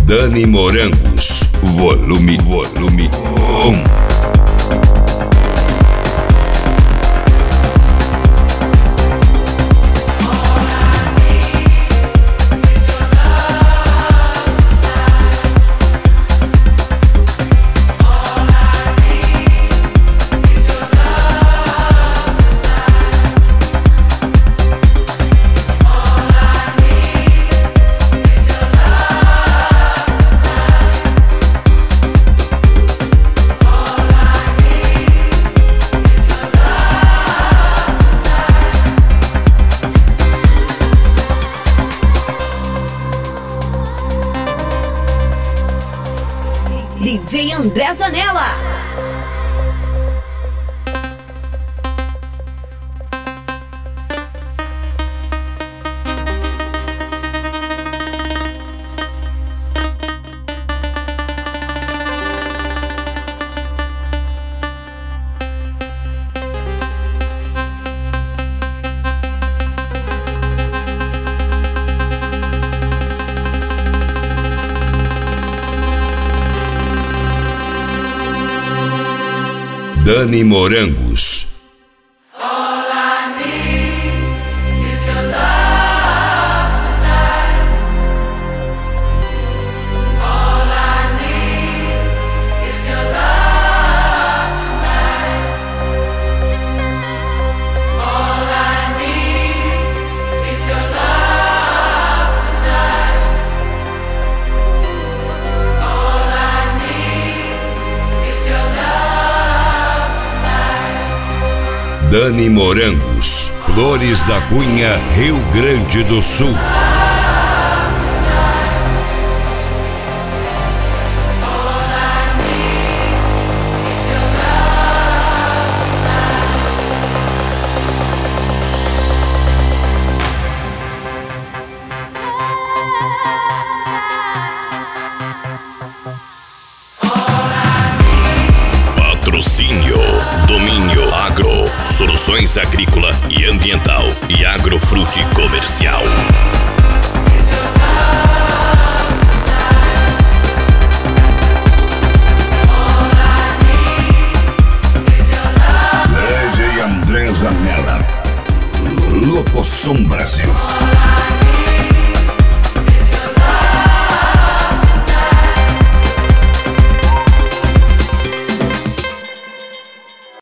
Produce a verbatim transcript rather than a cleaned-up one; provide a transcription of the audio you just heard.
Dani Morangos, volume, volume um. D J André Zanella. Dani Morangos. Dani Morangos, Flores da Cunha, Rio Grande do Sul. Patrocínio Domínio Agro, soluções agrícola e ambiental e agrofrute comercial. D J André Zanella, Locosom Brasil.